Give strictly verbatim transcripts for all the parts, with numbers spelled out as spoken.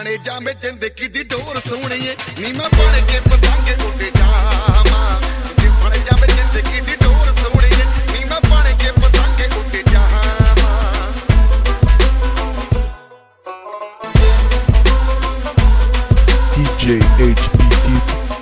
भाणे जामे जिंदगी दी डोर सोहणीए नी मैं बण के पतंग उड़ जावां कि भाणे जामे जिंदगी दी डोर सोहणीए नी मैं बण के पतंग उड़ जावां D J H B D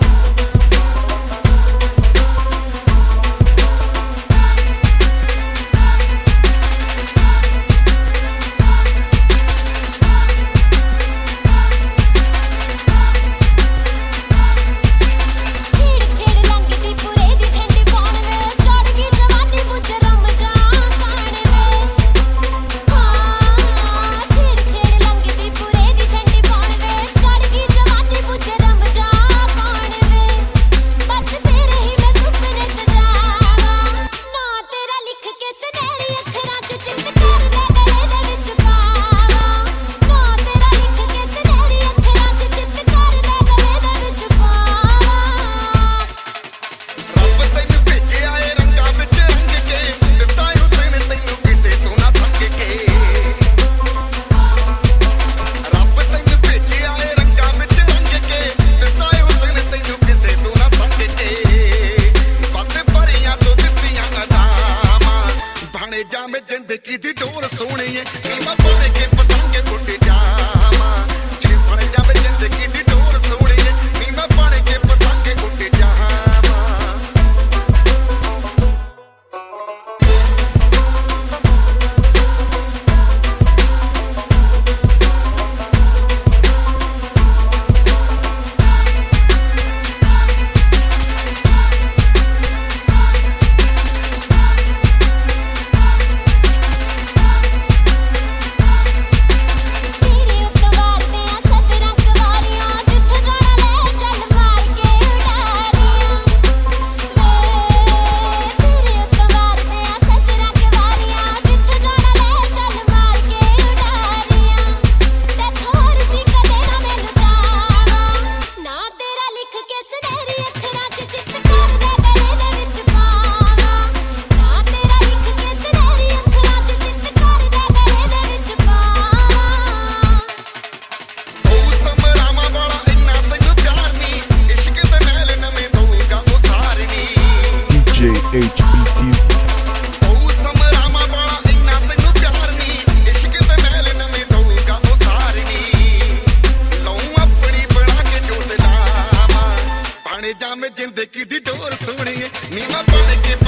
जामे जिंदगी दी डोर सोहणीए नी मैं बण के पतंग उड़ जावां कि भाणे जामे जिंदगी दी डोर सोहणीए नी मैं बण के पतंग उड़ जावां H B D ਉਹ ਸਮਰਾਮਾ ਵਾਲਾ ਇੰਨਾ ਤੈਨੂੰ ਪਿਆਰ ਨੀ ਇਸ਼ਕ ਤੇ ਮਹਿਲ ਨਵੇਂ ਦਊਗਾ ਉਹ ਸਾਰ ਨੀ ਲਊ ਆਪਣੀ ਬਣਾ ਕੇ ਜੋਤ ਲਾਵਾਂ ਭਾਣੇ ਜਾਮੇ ਜ਼ਿੰਦਗੀ ਦੀ ਡੋਰ ਸੋਹਣੀਏ ਨੀ ਮੈਂ ਬਣ ਕੇ